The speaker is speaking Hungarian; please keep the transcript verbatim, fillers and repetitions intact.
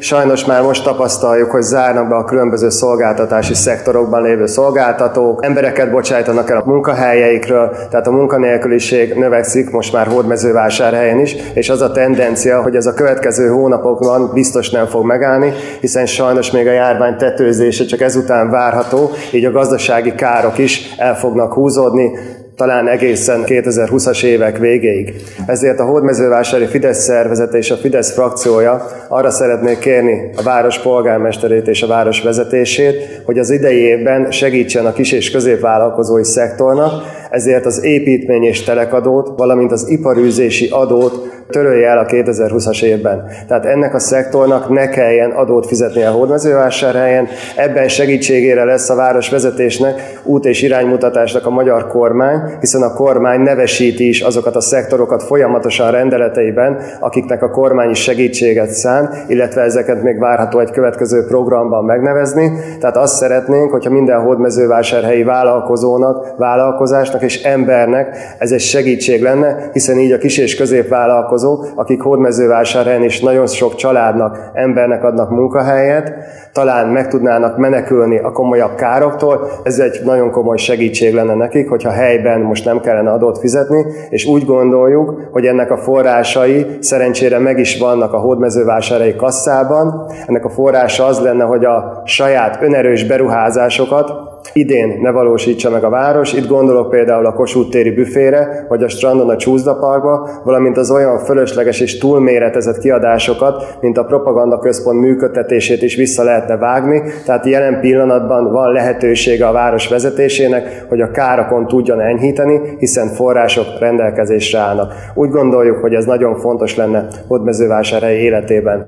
Sajnos már most tapasztaljuk, hogy zárnak be a különböző szolgáltatási szektorokban lévő szolgáltatók, embereket bocsájtanak el a munkahelyeikről, tehát a munkanélküliség növekszik most már Hódmezővásárhelyen is, és az a tendencia, hogy ez a következő hónapokban biztos nem fog megállni, hiszen sajnos még a járvány tetőzése csak ezután várható, így a gazdasági károk is el fognak húzódni, talán egészen kétezer-húszas évek végéig. Ezért a Hódmezővásári Fidesz szervezete és a Fidesz frakciója arra szeretnék kérni a város polgármesterét és a város vezetését, hogy az idei évben segítsen a kis- és középvállalkozói szektornak, ezért az építmény- és telekadót, valamint az iparűzési adót törölje el a kétezer-húszas évben. Tehát ennek a szektornak ne kelljen adót fizetni a Hódmezővásárhelyen, ebben segítségére lesz a város vezetésnek, út- és iránymutatásnak a magyar kormány, hiszen a kormány nevesíti is azokat a szektorokat folyamatosan rendeleteiben, akiknek a kormány is segítséget szán, illetve ezeket még várható egy következő programban megnevezni. Tehát azt szeretnénk, hogyha minden hódmezővásárhelyi vállalkozónak, vállalkozásnak és embernek ez egy segítség lenne, hiszen így a kis- és középvállalkozók, akik Hódmezővásárhelyen is nagyon sok családnak, embernek adnak munkahelyet, talán meg tudnának menekülni a komolyabb károktól. Ez egy nagyon komoly segítség lenne nekik, hogyha helyben most nem kellene adót fizetni, és úgy gondoljuk, hogy ennek a forrásai szerencsére meg is vannak a hódmezővásárhelyi kasszában. Ennek a forrása az lenne, hogy a saját önerős beruházásokat idén ne valósítsa meg a város. Itt gondolok például a Kossuth téri büfére, vagy a strandon a csúszdaparkba, valamint az olyan fölösleges és túlméretezett kiadásokat, mint a propagandaközpont működtetését is vissza lehetne vágni. Tehát jelen pillanatban van lehetősége a város vezetésének, hogy a károkon tudjon enyhíteni, hiszen források rendelkezésre állnak. Úgy gondoljuk, hogy ez nagyon fontos lenne Hódmezővásárhely életében.